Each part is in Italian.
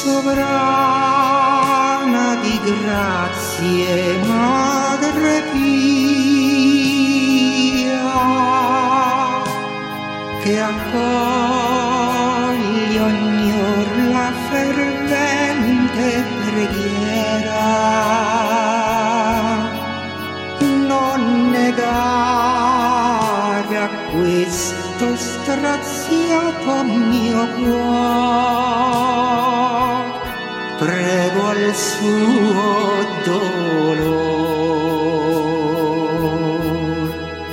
sovrana di grazie, Madre Pia, che accoglie ogni or la fervente preghiera. Non negare a questo straziato mio cuore, prego al suo dolore.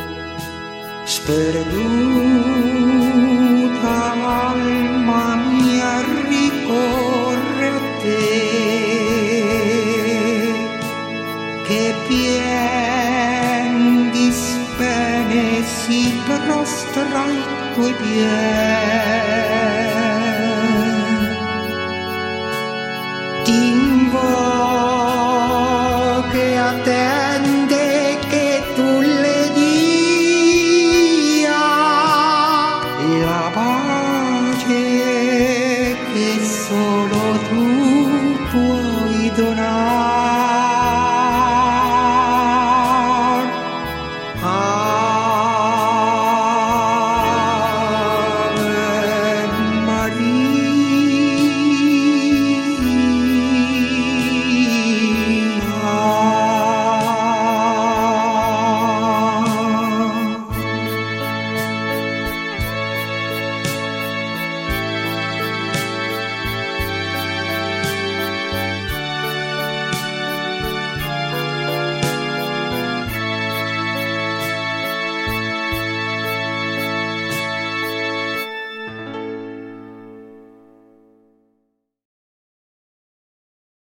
Sperduta l'alma mia ricorre a te, che pien di spene si prostra ai tuoi piedi. T'invoca e attende che tu le dia la pace che solo tu